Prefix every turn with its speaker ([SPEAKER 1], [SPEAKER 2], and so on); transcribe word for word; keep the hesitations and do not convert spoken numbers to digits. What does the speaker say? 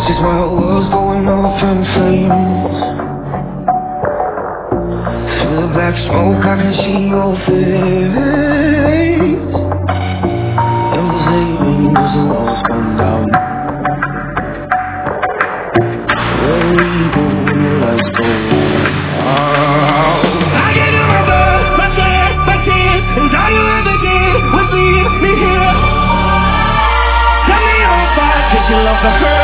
[SPEAKER 1] Just while it was going off in flames, through the black smoke I can see your face. And the saving as the walls come down. Where we go when the lights go out. I gave you my blood, my sweat, my tears, and all you ever did was leave me here. Set me on fire, 'cause you love the hurt.